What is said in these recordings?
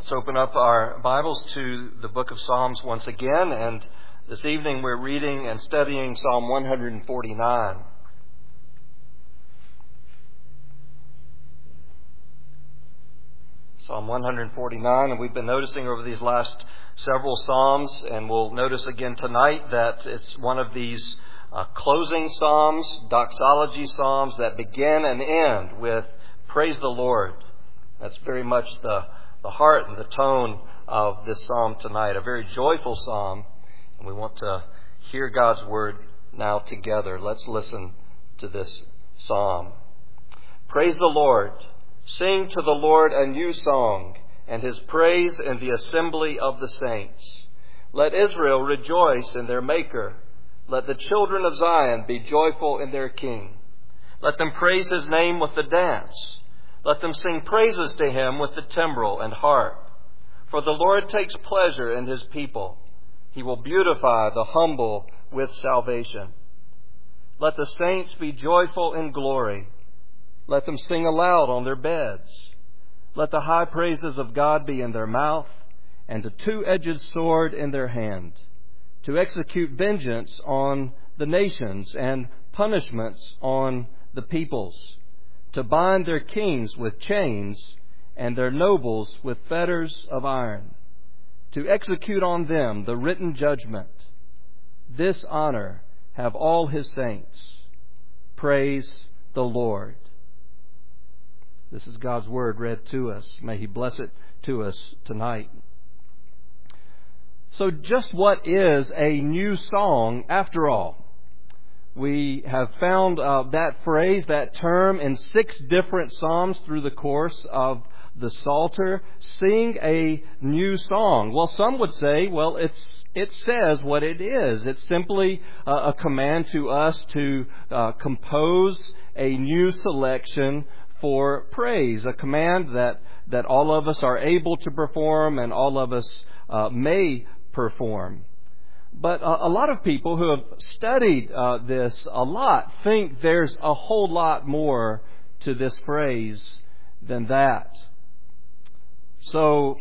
Let's open up our Bibles to the book of Psalms once again, and this evening we're reading and studying Psalm 149. Psalm 149, and we've been noticing over these last several Psalms, and we'll notice again tonight that it's one of these closing Psalms, doxology Psalms that begin and end with praise the Lord. That's very much the heart and the tone of this psalm tonight. A very joyful psalm. And we want to hear God's word now together. Let's listen to this psalm. Praise the Lord. Sing to the Lord a new song, and His praise in the assembly of the saints. Let Israel rejoice in their Maker. Let the children of Zion be joyful in their King. Let them praise His name with the dance. Let them sing praises to Him with the timbrel and harp. For the Lord takes pleasure in His people. He will beautify the humble with salvation. Let the saints be joyful in glory. Let them sing aloud on their beds. Let the high praises of God be in their mouth, and a two-edged sword in their hand, to execute vengeance on the nations and punishments on the peoples, to bind their kings with chains and their nobles with fetters of iron, to execute on them the written judgment. This honor have all His saints. Praise the Lord. This is God's word read to us. May He bless it to us tonight. So just what is a new song after all? We have found that phrase, that term, in 6 different psalms through the course of the Psalter. Sing a new song. Well, some would say, well, it says what it is. It's simply a command to us to compose a new selection for praise. A command that all of us are able to perform and all of us may perform. But a lot of people who have studied this a lot think there's a whole lot more to this phrase than that. So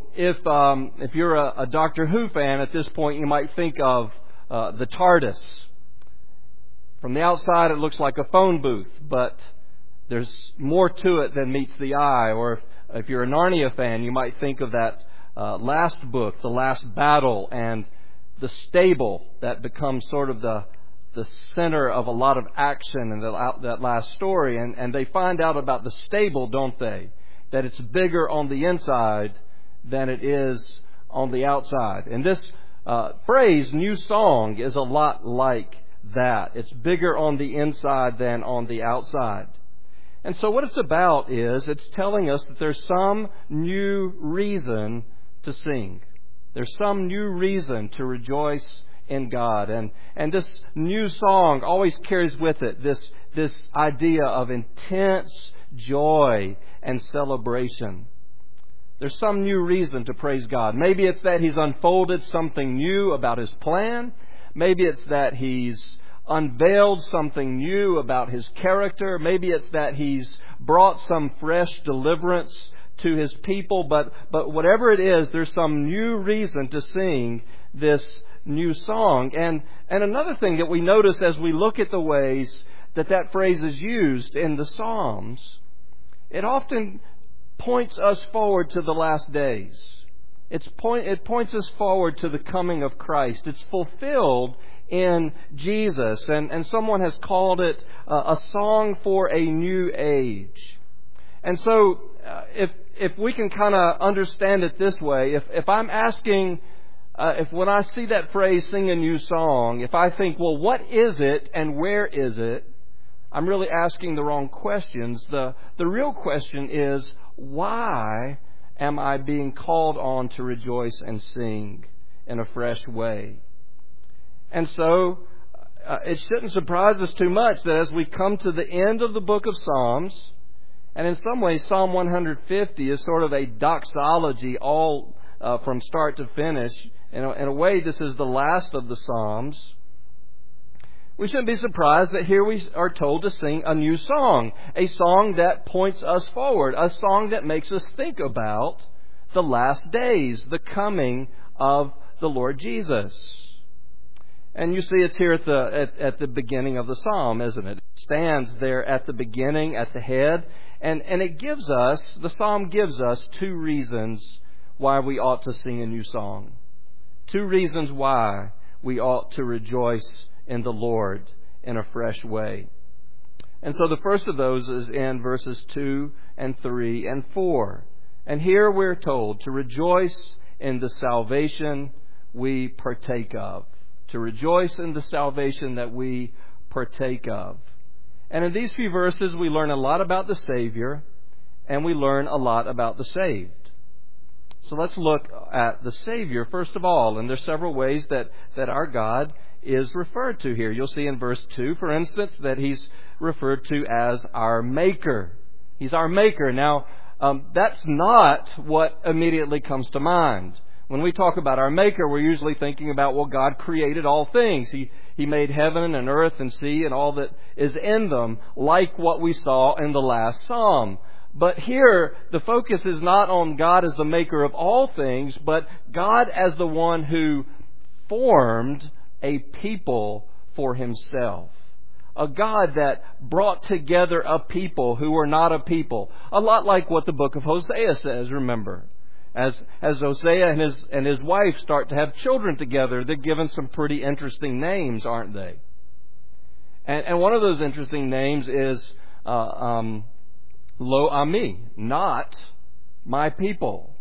if you're a Doctor Who fan at this point, you might think of the TARDIS. From the outside, it looks like a phone booth, but there's more to it than meets the eye. Or if you're a Narnia fan, you might think of that last book, The Last Battle, and the stable that becomes sort of the center of a lot of action in that last story. And they find out about the stable, don't they? That it's bigger on the inside than it is on the outside. And this phrase, new song, is a lot like that. It's bigger on the inside than on the outside. And so what it's about is it's telling us that there's some new reason to sing. There's some new reason to rejoice in God. And this new song always carries with it this idea of intense joy and celebration. There's some new reason to praise God. Maybe it's that He's unfolded something new about His plan. Maybe it's that He's unveiled something new about His character. Maybe it's that He's brought some fresh deliverance to His people. But whatever it is, there's some new reason to sing this new song. And another thing that we notice as we look at the ways that phrase is used in the Psalms, it often points us forward to the last days. It points us forward to the coming of Christ. It's fulfilled in Jesus. And someone has called it a song for a new age. And so if we can kind of understand it this way, if I'm asking, when I see that phrase, sing a new song, if I think, well, what is it and where is it? I'm really asking the wrong questions. The real question is, why am I being called on to rejoice and sing in a fresh way? And so it shouldn't surprise us too much that as we come to the end of the book of Psalms, and in some ways Psalm 150 is sort of a doxology all from start to finish. In a way, this is the last of the Psalms. We shouldn't be surprised that here we are told to sing a new song, a song that points us forward, a song that makes us think about the last days, the coming of the Lord Jesus. And you see it's here at the beginning of the psalm, isn't it? It stands there at the beginning, at the head, and it gives us, the psalm gives us 2 reasons why we ought to sing a new song. 2 reasons why we ought to rejoice in the Lord in a fresh way. And so the first of those is in verses 2 and 3 and 4. And here we're told to rejoice in the salvation we partake of. To rejoice in the salvation that we partake of. And in these few verses we learn a lot about the Savior and we learn a lot about the saved. So let's look at the Savior first of all. And there's several ways that our God is referred to here. You'll see in verse 2, for instance, that He's referred to as our Maker. He's our Maker. Now, that's not what immediately comes to mind. When we talk about our Maker, we're usually thinking about, well, God created all things. He made heaven and earth and sea and all that is in them, like what we saw in the last psalm. But here, the focus is not on God as the maker of all things, but God as the one who formed a people for Himself. A God that brought together a people who were not a people. A lot like what the book of Hosea says, remember. As Hosea and his wife start to have children together, they're given some pretty interesting names, aren't they? And one of those interesting names is Lo Ami, not my people.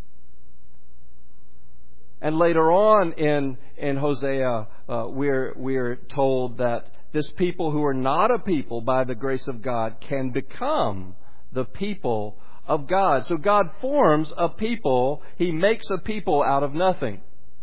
And later on in Hosea, we're told that this people who are not a people by the grace of God can become the people of God. So God forms a people. He makes a people out of nothing.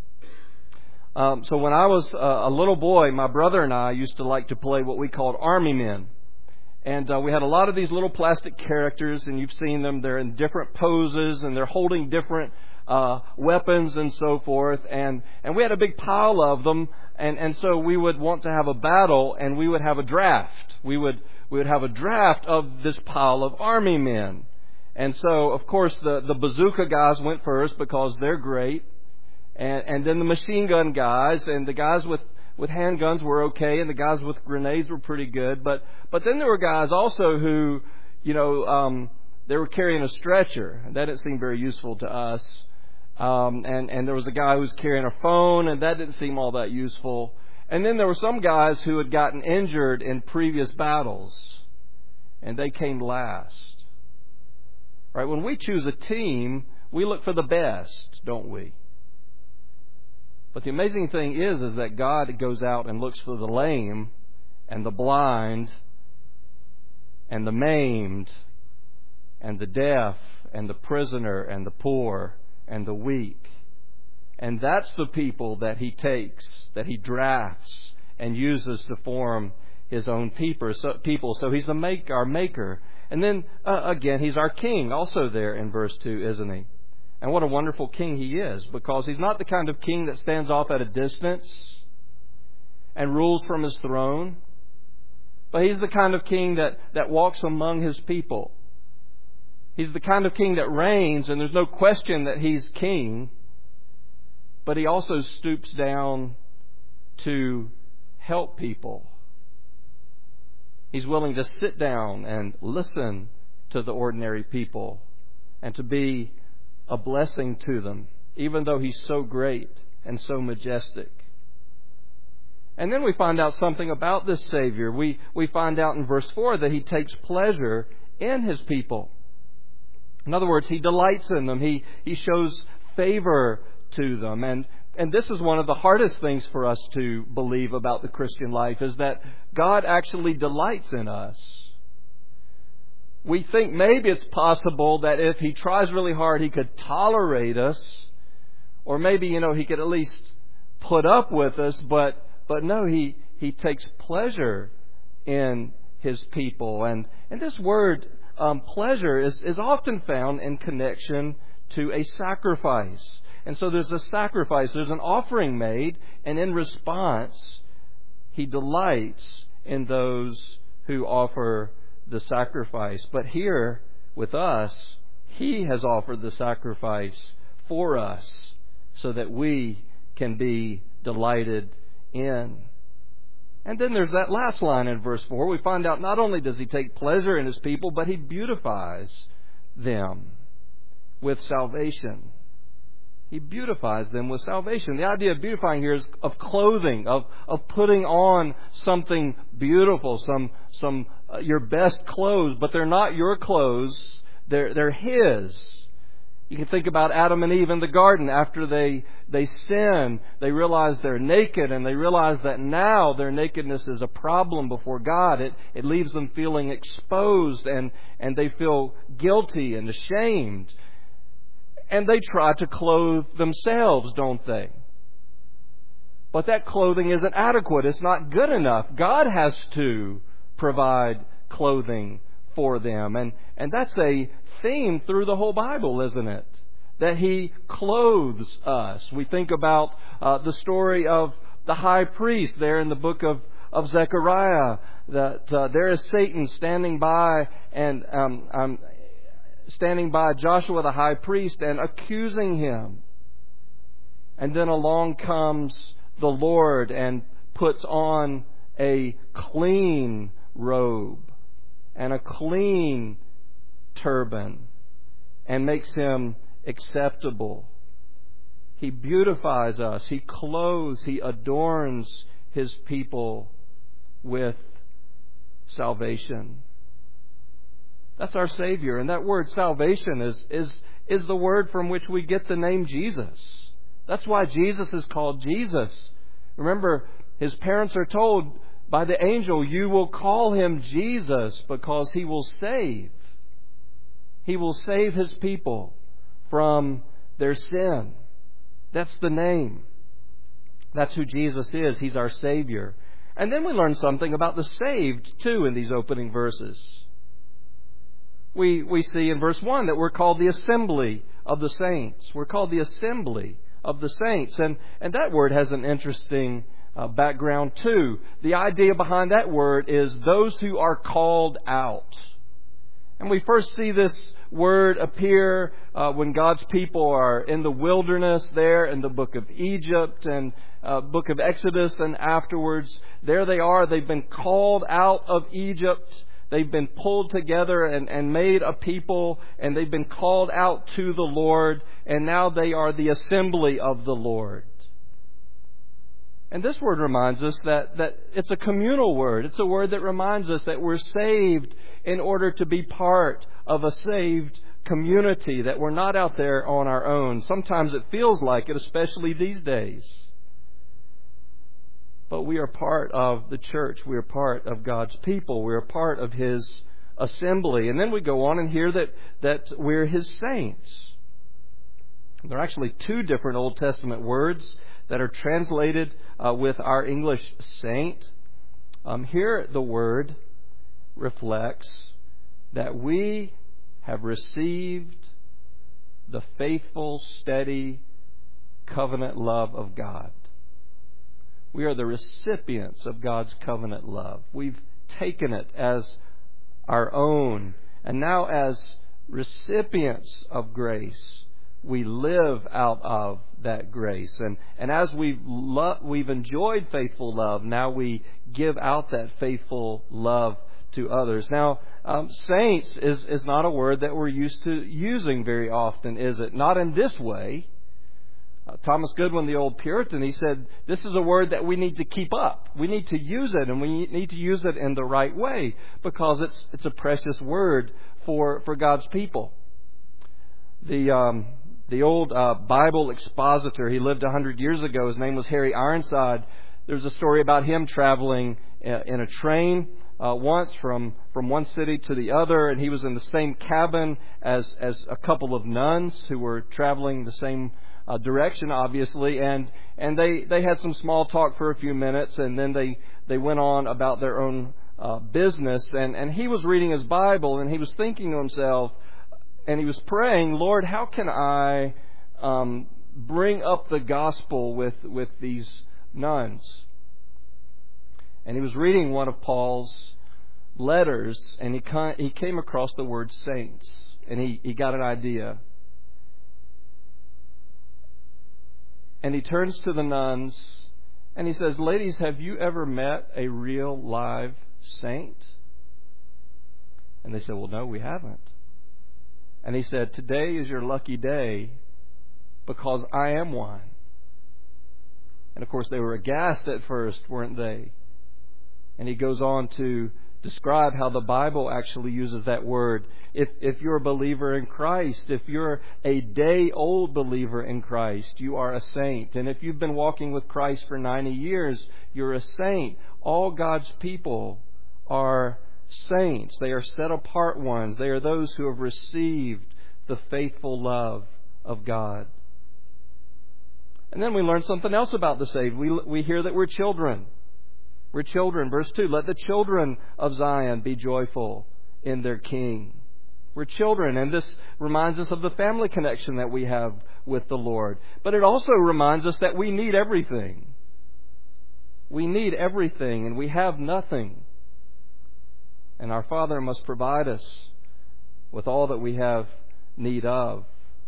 So when I was a little boy, my brother and I used to like to play what we called Army Men. And we had a lot of these little plastic characters, and you've seen them. They're in different poses, and they're holding different weapons and so forth. And we had a big pile of them. And so we would want to have a battle, and we would have a draft. We would have a draft of this pile of Army Men. And so, of course, the bazooka guys went first because they're great. And then the machine gun guys, and the guys with handguns were okay, and the guys with grenades were pretty good. But then there were guys also who, they were carrying a stretcher. And that didn't seem very useful to us. And there was a guy who was carrying a phone, and that didn't seem all that useful. And then there were some guys who had gotten injured in previous battles, and they came last. Right? When we choose a team, we look for the best, don't we? But the amazing thing is that God goes out and looks for the lame and the blind and the maimed and the deaf and the prisoner and the poor and the weak. And that's the people that He takes, that He drafts and uses to form His own people. So He's our Maker. And then, again, He's our King also there in verse 2, isn't He? And what a wonderful King He is, because He's not the kind of King that stands off at a distance and rules from His throne. But He's the kind of King that walks among His people. He's the kind of King that reigns, and there's no question that He's King. But He also stoops down to help people. He's willing to sit down and listen to the ordinary people and to be a blessing to them, even though He's so great and so majestic. And then we find out something about this Savior. We find out in verse 4 that He takes pleasure in His people. In other words, He delights in them. He shows favor to them. And this is one of the hardest things for us to believe about the Christian life, is that God actually delights in us. We think maybe it's possible that if He tries really hard, He could tolerate us, or maybe, He could at least put up with us, but no, He takes pleasure in His people. And this word, pleasure, is often found in connection to a sacrifice. And so there's a sacrifice, there's an offering made, and in response, He delights in those who offer the sacrifice. But here, with us, He has offered the sacrifice for us so that we can be delighted in. And then there's that last line in verse 4. We find out not only does He take pleasure in His people, but He beautifies them with salvation. He beautifies them with salvation. The idea of beautifying here is of clothing, of putting on something beautiful, some your best clothes, but they're not your clothes, they're His. You can think about Adam and Eve in the garden. After they sin, they realize they're naked, and they realize that now their nakedness is a problem before God. It leaves them feeling exposed, and they feel guilty and ashamed. And they try to clothe themselves, don't they? But that clothing isn't adequate. It's not good enough. God has to provide clothing for them. And that's a theme through the whole Bible, isn't it? That He clothes us. We think about the story of the high priest there in the book of Zechariah. That there is Satan standing by and standing by Joshua the high priest and accusing him. And then along comes the Lord and puts on a clean robe and a clean turban and makes him acceptable. He beautifies us. He clothes, He adorns His people with salvation. That's our Savior. And that word salvation is the word from which we get the name Jesus. That's why Jesus is called Jesus. Remember, His parents are told by the angel, you will call Him Jesus because He will save. He will save His people from their sin. That's the name. That's who Jesus is. He's our Savior. And then we learn something about the saved, too, in these opening verses. We see in verse 1 that we're called the assembly of the saints. We're called the assembly of the saints. And that word has an interesting background too. The idea behind that word is those who are called out. And we first see this word appear when God's people are in the wilderness there in the book of Egypt and book of Exodus, and afterwards there they are. They've been called out of Egypt. They've been pulled together and made a people, and they've been called out to the Lord, and now they are the assembly of the Lord. And this word reminds us that it's a communal word. It's a word that reminds us that we're saved in order to be part of a saved community, that we're not out there on our own. Sometimes it feels like it, especially these days. But we are part of the church. We are part of God's people. We are part of His assembly. And then we go on and hear that we're His saints. There are actually two different Old Testament words that are translated with our English saint. Here the word reflects that we have received the faithful, steady, covenant love of God. We are the recipients of God's covenant love. We've taken it as our own. And now as recipients of grace, we live out of that grace. And as we've enjoyed faithful love, now we give out that faithful love to others. Now, saints is not a word that we're used to using very often, is it? Not in this way. Thomas Goodwin, the old Puritan, he said, this is a word that we need to keep up. We need to use it, and we need to use it in the right way, because it's a precious word for God's people. The old Bible expositor, he lived 100 years ago. His name was Harry Ironside. There's a story about him traveling in a train once from one city to the other, and he was in the same cabin as a couple of nuns who were traveling the same direction, obviously, and they had some small talk for a few minutes, and then they went on about their own business, and he was reading his Bible, and he was thinking to himself, and he was praying, Lord, how can I bring up the gospel with these nuns? And he was reading one of Paul's letters, and he came across the word saints and he got an idea. And he turns to the nuns and he says, "Ladies, have you ever met a real live saint?" And they said, "Well, no, we haven't." And he said, "Today is your lucky day because I am one." And of course, they were aghast at first, weren't they? And he goes on to describe how the Bible actually uses that word. If you're a believer in Christ, if you're a day-old believer in Christ, you are a saint. And if you've been walking with Christ for 90 years, you're a saint. All God's people are saints. They are set-apart ones. They are those who have received the faithful love of God. And then we learn something else about the saved. We hear that we're children. We're children. Verse 2, "Let the children of Zion be joyful in their King." We're children, and this reminds us of the family connection that we have with the Lord. But it also reminds us that we need everything. We need everything, and we have nothing. And our Father must provide us with all that we have need of.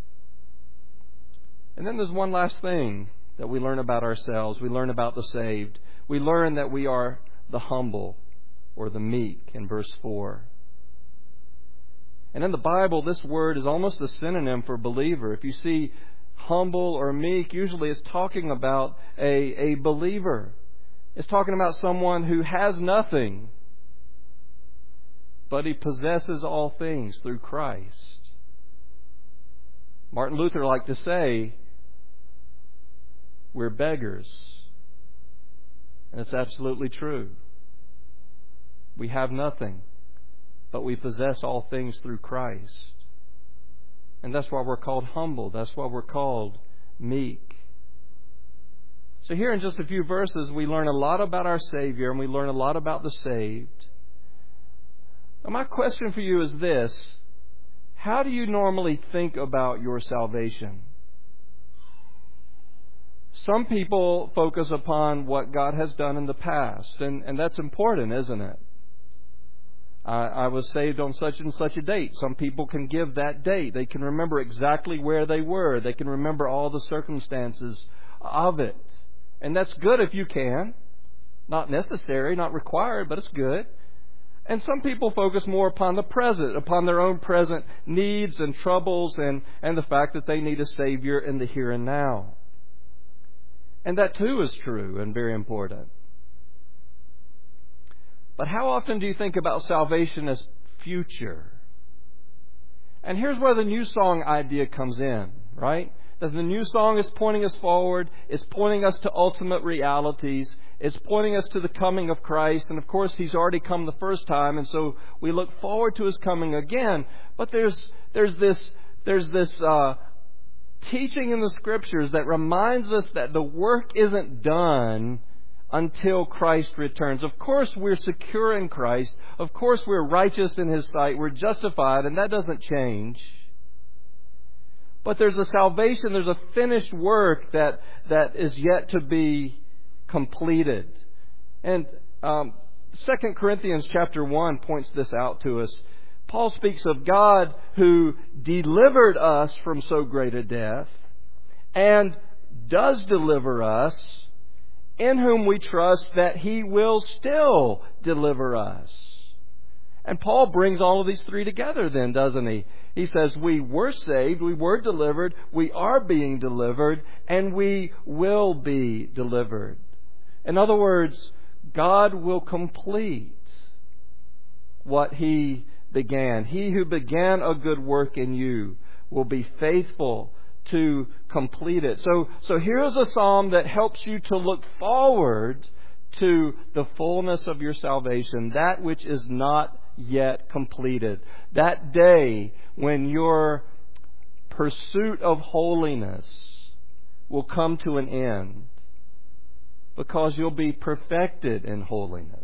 And then there's one last thing that we learn about ourselves. We learn about the saved. We learn that we are the humble or the meek in verse 4. And in the Bible, this word is almost a synonym for believer. If you see humble or meek, usually it's talking about a believer. It's talking about someone who has nothing, but he possesses all things through Christ. Martin Luther liked to say, we're beggars. And it's absolutely true. We have nothing, but we possess all things through Christ. And that's why we're called humble. That's why we're called meek. So here in just a few verses, we learn a lot about our Savior and we learn a lot about the saved. Now, my question for you is this: how do you normally think about your salvation? Some people focus upon what God has done in the past, and that's important, isn't it? I was saved on such and such a date. Some people can give that date. They can remember exactly where they were. They can remember all the circumstances of it. And that's good if you can. Not necessary, not required, but it's good. And some people focus more upon the present, upon their own present needs and troubles and the fact that they need a Savior in the here and now. And that too is true and very important. But how often do you think about salvation as future? And here's where the new song idea comes in, right? That the new song is pointing us forward. It's pointing us to ultimate realities. It's pointing us to the coming of Christ. And of course, He's already come the first time. And so we look forward to His coming again. But there's this teaching in the Scriptures that reminds us that the work isn't done until Christ returns. Of course, we're secure in Christ. Of course, we're righteous in His sight. We're justified, and that doesn't change. But there's a salvation, there's a finished work that is yet to be completed. And 2 Corinthians chapter 1 points this out to us. Paul speaks of God who delivered us from so great a death and does deliver us, in whom we trust that He will still deliver us. And Paul brings all of these three together then, doesn't he? He says we were saved, we were delivered, we are being delivered, and we will be delivered. In other words, God will complete what He began. He who began a good work in you will be faithful to complete it. So here's a psalm that helps you to look forward to the fullness of your salvation, that which is not yet completed. That day when your pursuit of holiness will come to an end, because you'll be perfected in holiness.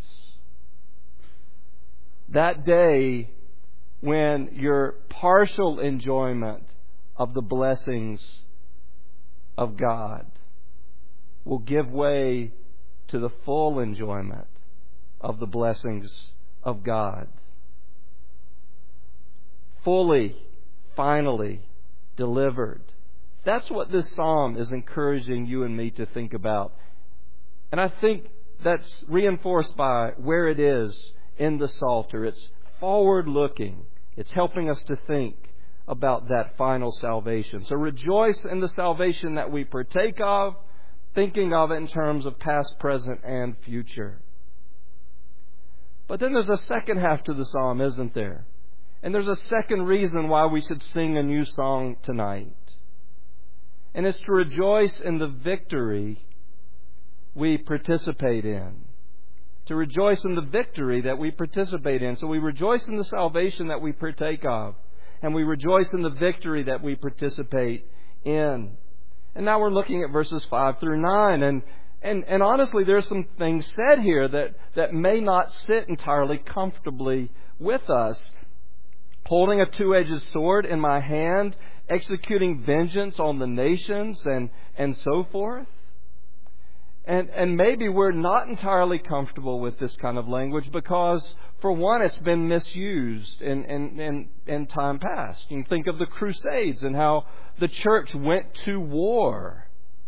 That day when your partial enjoyment of the blessings of God will give way to the full enjoyment of the blessings of God. Fully finally delivered. That's what this psalm is encouraging you and me to think about. And I think that's reinforced by where it is in the Psalter. It's forward-looking. It's helping us to think about that final salvation. So rejoice in the salvation that we partake of, thinking of it in terms of past, present, and future. But then there's a second half to the psalm, isn't there? And there's a second reason why we should sing a new song tonight. And it's to rejoice in the victory we participate in. To rejoice in the victory that we participate in. So we rejoice in the salvation that we partake of. And we rejoice in the victory that we participate in. And now we're looking at verses 5 through 9. And honestly, there's some things said here that may not sit entirely comfortably with us. Holding a two-edged sword in my hand, executing vengeance on the nations, and so forth. And maybe we're not entirely comfortable with this kind of language because, for one, it's been misused in time past. You can think of the Crusades and how the church went to war.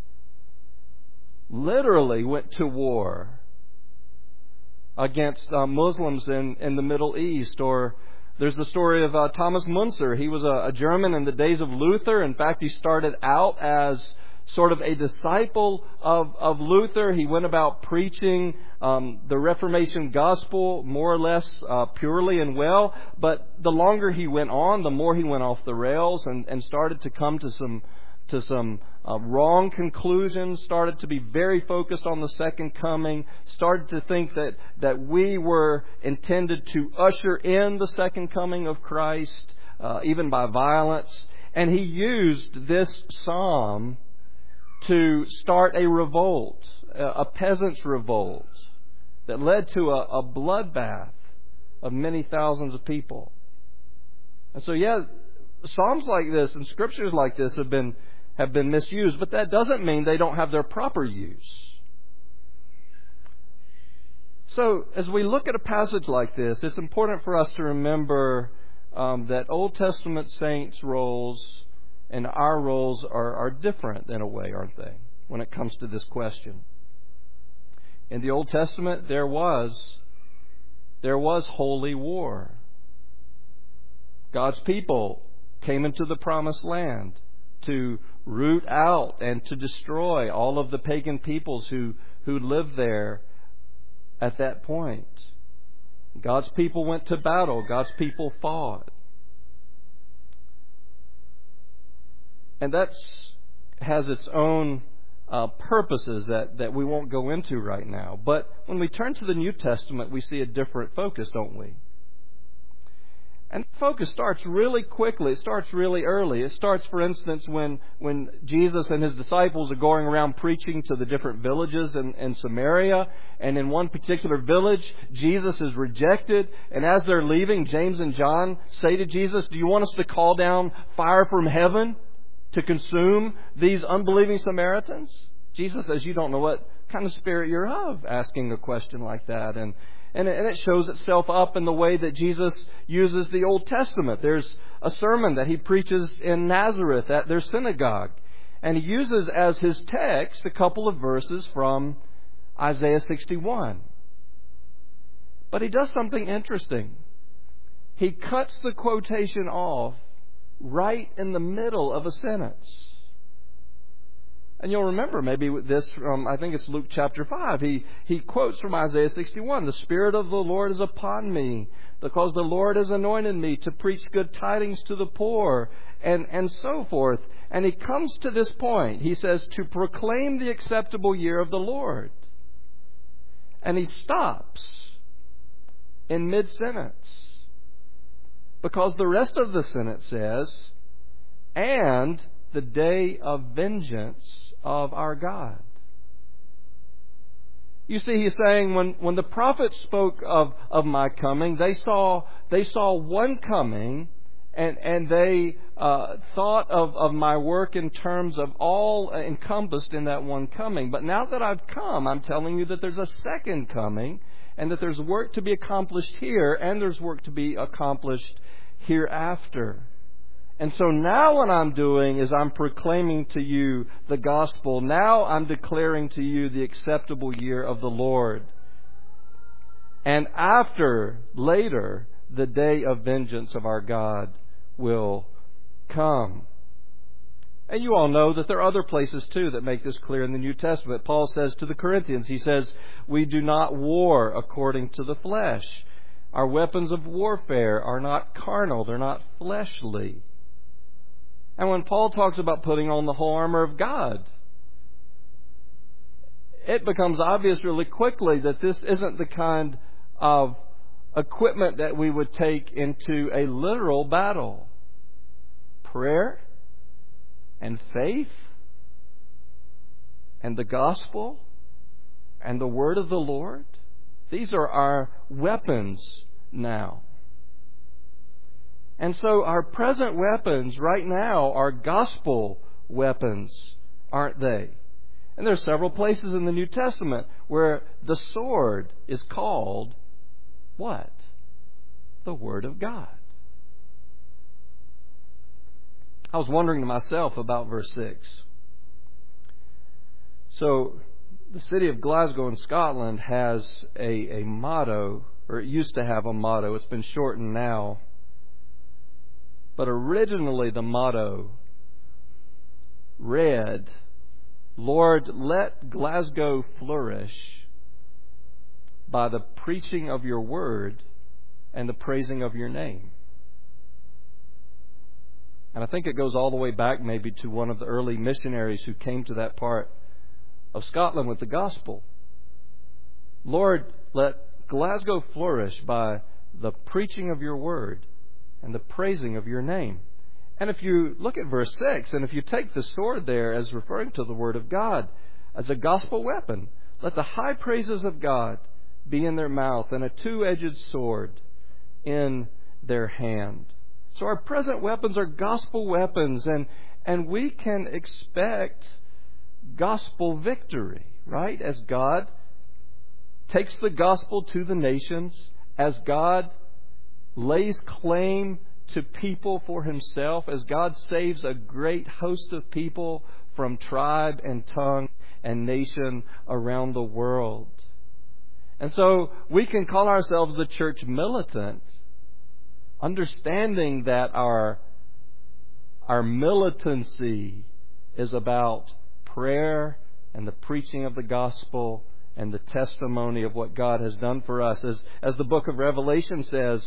Literally went to war against Muslims in the Middle East. Or there's the story of Thomas Müntzer. He was a German in the days of Luther. In fact, he started out as sort of a disciple of Luther. He went about preaching the Reformation gospel more or less purely and well. But the longer he went on, the more he went off the rails and started to come to some wrong conclusions, started to be very focused on the second coming, started to think that we were intended to usher in the second coming of Christ, even by violence. And he used this psalm to start a revolt, a peasants' revolt, that led to a bloodbath of many thousands of people. And so, psalms like this and scriptures like this have been misused, but that doesn't mean they don't have their proper use. So, as we look at a passage like this, it's important for us to remember that Old Testament saints' roles and our roles are different in a way, aren't they, when it comes to this question? In the Old Testament, there was holy war. God's people came into the promised land to root out and to destroy all of the pagan peoples who lived there at that point. God's people went to battle. God's people fought. And that has its own purposes that we won't go into right now. But when we turn to the New Testament, we see a different focus, don't we? And the focus starts really quickly. It starts really early. It starts, for instance, when Jesus and His disciples are going around preaching to the different villages in Samaria. And in one particular village, Jesus is rejected. And as they're leaving, James and John say to Jesus, "Do you want us to call down fire from heaven to consume these unbelieving Samaritans?" Jesus says, "You don't know what kind of spirit you're of," asking a question like that. And it shows itself up in the way that Jesus uses the Old Testament. There's a sermon that He preaches in Nazareth at their synagogue. And He uses as His text a couple of verses from Isaiah 61. But He does something interesting. He cuts the quotation off right in the middle of a sentence. And you'll remember maybe this from, I think it's Luke chapter 5. He quotes from Isaiah 61, "The Spirit of the Lord is upon me, because the Lord has anointed me to preach good tidings to the poor," and so forth. And he comes to this point. He says, "To proclaim the acceptable year of the Lord." And he stops in mid-sentence, because the rest of the sentence says, "and the day of vengeance of our God." You see, he's saying when the prophets spoke of my coming, they saw one coming, and they thought of my work in terms of all encompassed in that one coming. But now that I've come, I'm telling you that there's a second coming, and that there's work to be accomplished here, and there's work to be accomplished hereafter. And so now what I'm doing is I'm proclaiming to you the gospel. Now I'm declaring to you the acceptable year of the Lord. And later, the day of vengeance of our God will come. And you all know that there are other places too that make this clear in the New Testament. Paul says to the Corinthians, he says, we do not war according to the flesh. Our weapons of warfare are not carnal, they're not fleshly. And when Paul talks about putting on the whole armor of God, it becomes obvious really quickly that this isn't the kind of equipment that we would take into a literal battle. Prayer and faith and the gospel and the word of the Lord, these are our weapons now. And so our present weapons right now are gospel weapons, aren't they? And there's several places in the New Testament where the sword is called what? The Word of God. I was wondering to myself about verse 6. So, the city of Glasgow in Scotland has a motto, or it used to have a motto. It's been shortened now. But originally the motto read, Lord, let Glasgow flourish by the preaching of your word and the praising of your name. And I think it goes all the way back maybe to one of the early missionaries who came to that part of Scotland with the gospel. Lord, let Glasgow flourish by the preaching of your word and the praising of your name. And if you look at verse 6, and if you take the sword there as referring to the word of God as a gospel weapon, let the high praises of God be in their mouth and a two-edged sword in their hand. So our present weapons are gospel weapons, and we can expect gospel victory, right? As God takes the gospel to the nations, as God lays claim to people for Himself, as God saves a great host of people from tribe and tongue and nation around the world. And so we can call ourselves the church militant, understanding that our militancy is about prayer and the preaching of the gospel and the testimony of what God has done for us. As the book of Revelation says,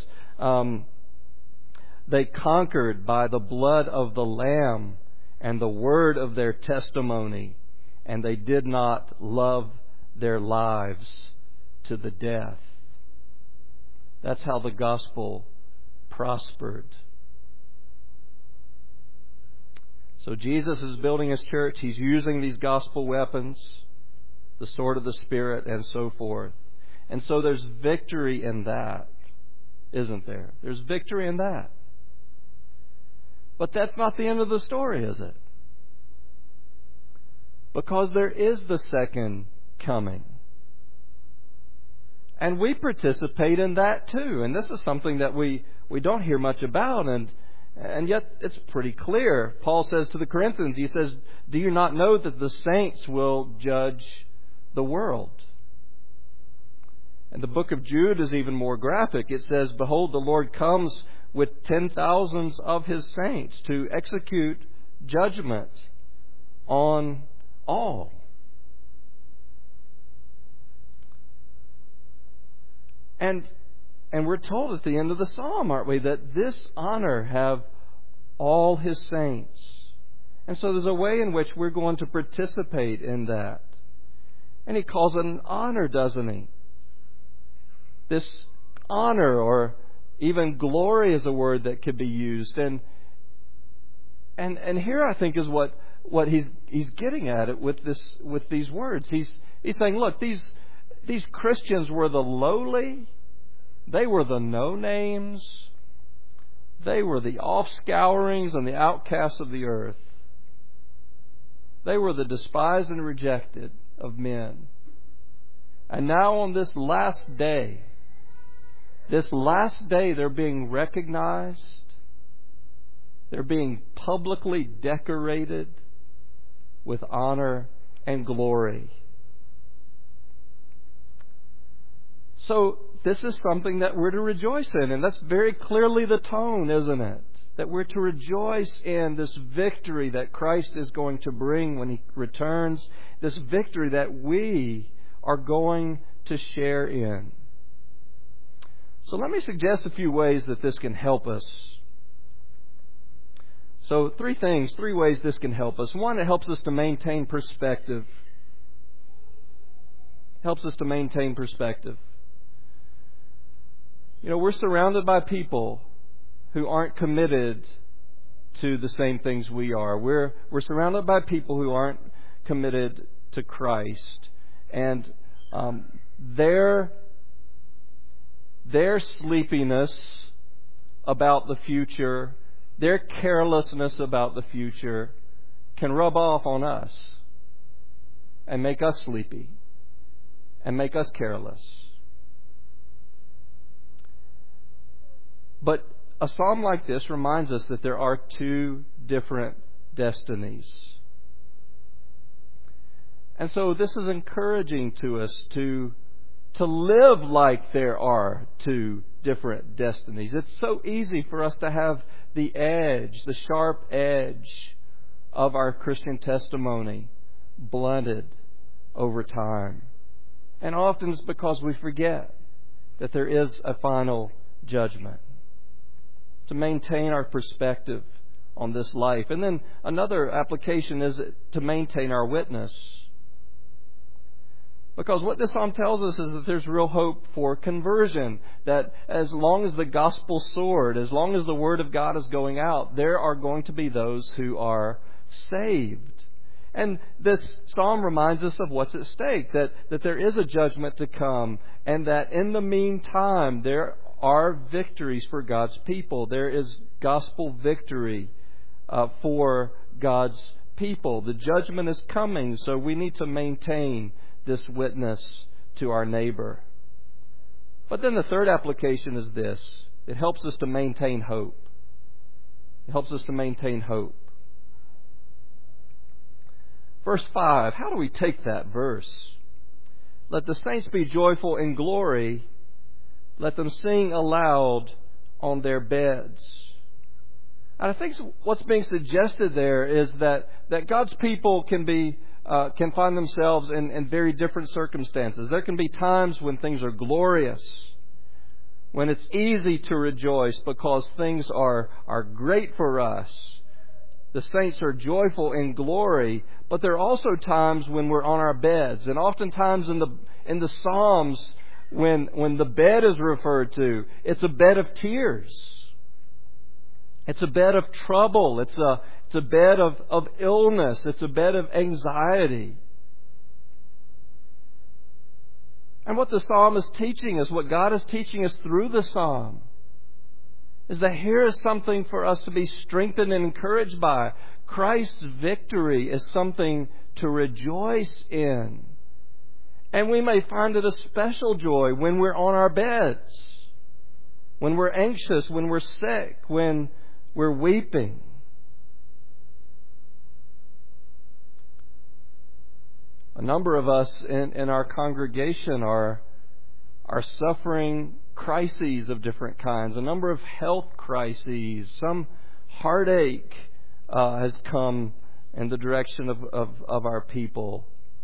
they conquered by the blood of the Lamb and the word of their testimony, and they did not love their lives to the death. That's how the gospel prospered. So Jesus is building His church. He's using these gospel weapons, the sword of the Spirit, and so forth. And so there's victory in that, isn't there? There's victory in that. But that's not the end of the story, is it? Because there is the second coming. And we participate in that too. And this is something that we don't hear much about, and yet it's pretty clear. Paul says to the Corinthians, he says, do you not know that the saints will judge the world? And the book of Jude is even more graphic. It says, behold, the Lord comes with 10,000s of His saints to execute judgment on all. And we're told at the end of the psalm, aren't we, that this honor have all His saints. And so there's a way in which we're going to participate in that. And he calls it an honor, doesn't he? This honor, or even glory, is a word that could be used. And here I think is what he's getting at it with these words. He's saying, look, these Christians were the lowly, they were the no-names, they were the offscourings and the outcasts of the earth. They were the despised and rejected of men. And now on this last day, they're being recognized They're being publicly decorated with honor and glory. So this is something that we're to rejoice in, and that's very clearly the tone, isn't it? That we're to rejoice in this victory that Christ is going to bring when He returns, this victory that we are going to share in. So let me suggest a few ways that this can help us. So three ways this can help us. One, it helps us to maintain perspective. Helps us to maintain perspective. You know, we're surrounded by people who aren't committed to the same things we are. We're surrounded by people who aren't committed to Christ. And their sleepiness about the future, their carelessness about the future can rub off on us and make us sleepy and make us careless. But a psalm like this reminds us that there are two different destinies. And so this is encouraging to us to live like there are two different destinies. It's so easy for us to have the edge, the sharp edge of our Christian testimony blunted over time. And often it's because we forget that there is a final judgment. To maintain our perspective on this life. And then another application is to maintain our witness. Because what this psalm tells us is that there's real hope for conversion. That as long as the gospel soared, as long as the Word of God is going out, there are going to be those who are saved. And this psalm reminds us of what's at stake. That there is a judgment to come. And that in the meantime, there are victories for God's people. There is gospel victory for God's people. The judgment is coming, so we need to maintain this witness to our neighbor. But then the third application is this. It helps us to maintain hope. It helps us to maintain hope. Verse 5, how do we take that verse? Let the saints be joyful in glory. Let them sing aloud on their beds. And I think what's being suggested there is that God's people can find themselves in very different circumstances. There can be times when things are glorious, when it's easy to rejoice because things are great for us. The saints are joyful in glory, but there are also times when we're on our beds. And oftentimes in the Psalms, when the bed is referred to, it's a bed of tears. It's a bed of trouble. It's a bed of illness. It's a bed of anxiety. And what the psalm is teaching us, what God is teaching us through the psalm, is that here is something for us to be strengthened and encouraged by. Christ's victory is something to rejoice in. And we may find it a special joy when we're on our beds, when we're anxious, when we're sick, when we're weeping. A number of us in our congregation are suffering crises of different kinds, a number of health crises. Some heartache has come in the direction of our people.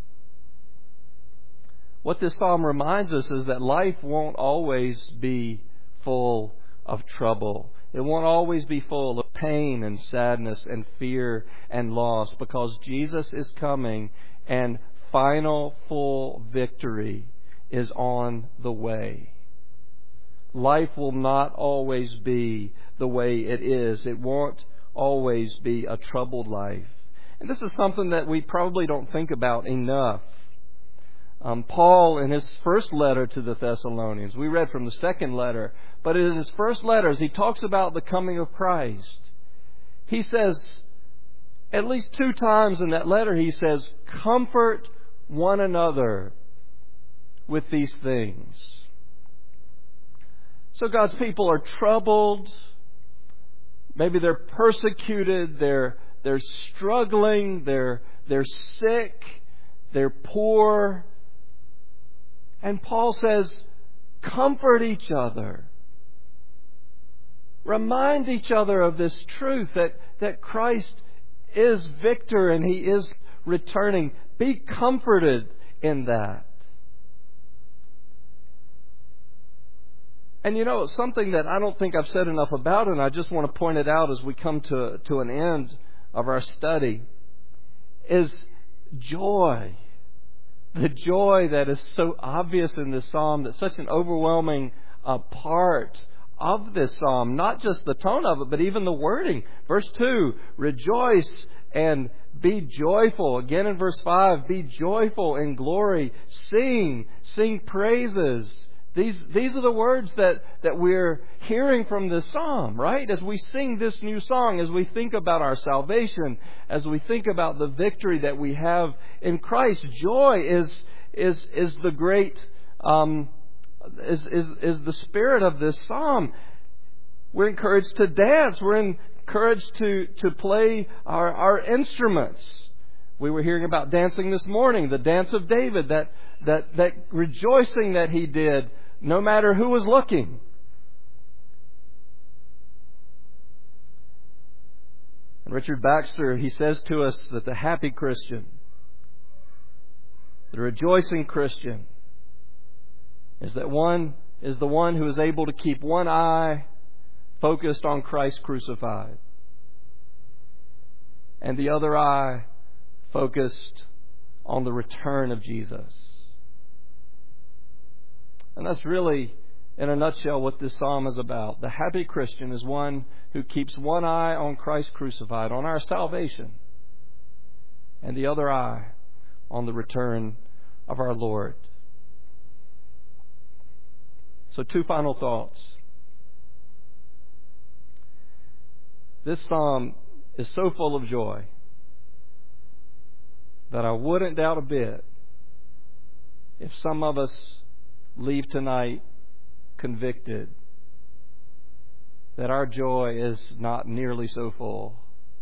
What this psalm reminds us is that life won't always be full of trouble. It won't always be full of pain and sadness and fear and loss, because Jesus is coming and final full victory is on the way. Life will not always be the way it is. It won't always be a troubled life. And this is something that we probably don't think about enough. Paul, in his first letter to the Thessalonians, we read from the second letter, but in his first letters, he talks about the coming of Christ. He says, at least 2 times in that letter, he says, comfort one another with these things. So God's people are troubled. Maybe they're persecuted, they're struggling, they're sick, they're poor. And Paul says, comfort each other. Remind each other of this truth that Christ is victor and He is returning. Be comforted in that. And something that I don't think I've said enough about, and I just want to point it out as we come to an end of our study, is joy. The joy that is so obvious in this psalm, that's such an overwhelming part of this psalm. Not just the tone of it, but even the wording. Verse 2, rejoice and be joyful. Again in verse 5, be joyful in glory. Sing praises. These are the words that we're hearing from this psalm, right? As we sing this new song, as we think about our salvation, as we think about the victory that we have in Christ, joy is the great is the spirit of this psalm. We're encouraged to dance. We're encouraged to play our instruments. We were hearing about dancing this morning, the dance of David, that rejoicing that he did, no matter who was looking. And Richard Baxter, he says to us that the happy Christian, the rejoicing Christian, is the one who is able to keep one eye focused on Christ crucified, and the other eye focused on the return of Jesus. And that's really, in a nutshell, what this psalm is about. The happy Christian is one who keeps one eye on Christ crucified, on our salvation, and the other eye on the return of our Lord. So 2 final thoughts. This psalm is so full of joy that I wouldn't doubt a bit if some of us leave tonight convicted that our joy is not nearly so full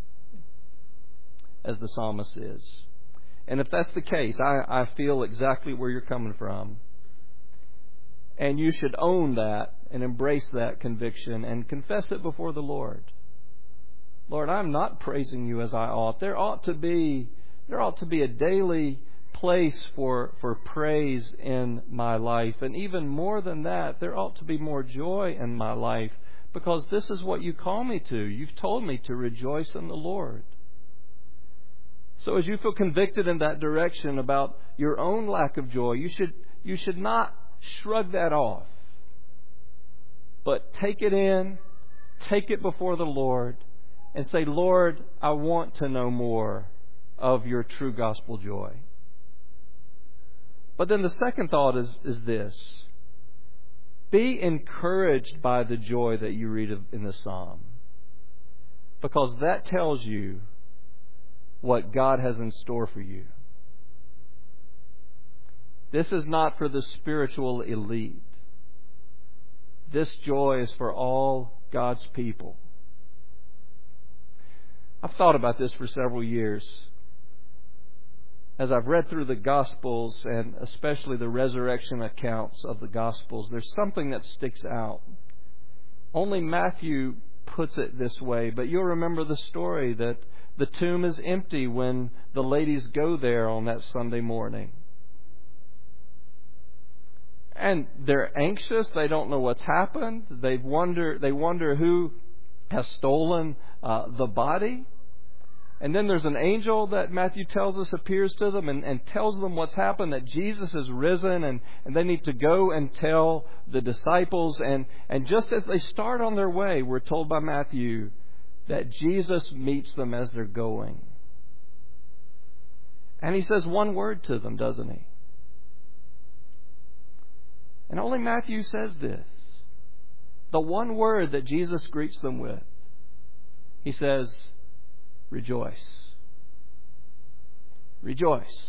as the psalmist is. And if that's the case, I feel exactly where you're coming from. And you should own that and embrace that conviction and confess it before the Lord. Lord, I'm not praising you as I ought. There ought to be a daily place for praise in my life. And even more than that, there ought to be more joy in my life, because this is what you call me to. You've told me to rejoice in the Lord. So as you feel convicted in that direction about your own lack of joy, you should not shrug that off, but take it in, take it before the Lord, and say, Lord, I want to know more of your true gospel joy. But then the second thought is this. Be encouraged by the joy that you read in the psalm, because that tells you what God has in store for you. This is not for the spiritual elite. This joy is for all God's people. I've thought about this for several years. As I've read through the Gospels, and especially the resurrection accounts of the Gospels, there's something that sticks out. Only Matthew puts it this way, but you'll remember the story that the tomb is empty when the ladies go there on that Sunday morning. And they're anxious. They don't know what's happened. They wonder who has stolen the body. And then there's an angel that Matthew tells us appears to them and tells them what's happened, that Jesus has risen, and they need to go and tell the disciples. And just as they start on their way, we're told by Matthew that Jesus meets them as they're going. And He says one word to them, doesn't He? And only Matthew says this. The one word that Jesus greets them with. He says, rejoice. Rejoice.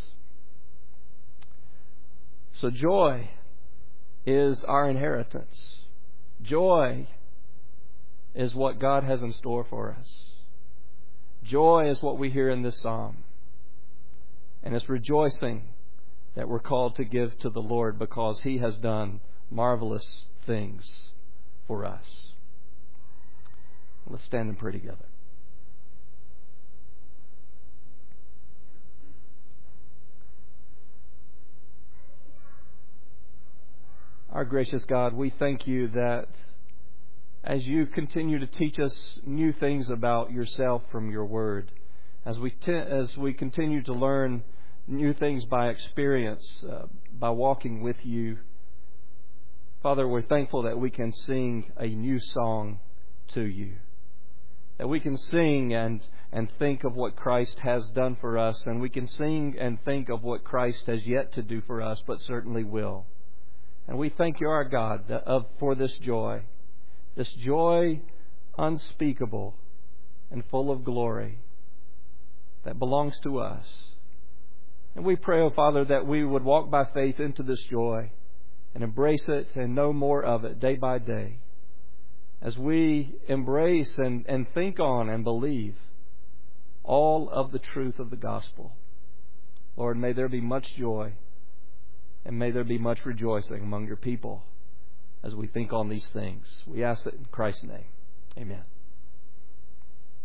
So joy is our inheritance. Joy is what God has in store for us. Joy is what we hear in this psalm. And it's rejoicing that we're called to give to the Lord because He has done marvelous things for us. Let's stand and pray together. Our gracious God, we thank You that as You continue to teach us new things about Yourself from Your Word, as we continue to learn new things by experience, by walking with You, Father, we're thankful that we can sing a new song to You, that we can sing and think of what Christ has done for us, and we can sing and think of what Christ has yet to do for us, but certainly will. And we thank You, our God, for this joy unspeakable and full of glory that belongs to us. And we pray, oh Father, that we would walk by faith into this joy and embrace it and know more of it day by day as we embrace and think on and believe all of the truth of the gospel. Lord, may there be much joy and may there be much rejoicing among Your people as we think on these things. We ask it in Christ's name. Amen.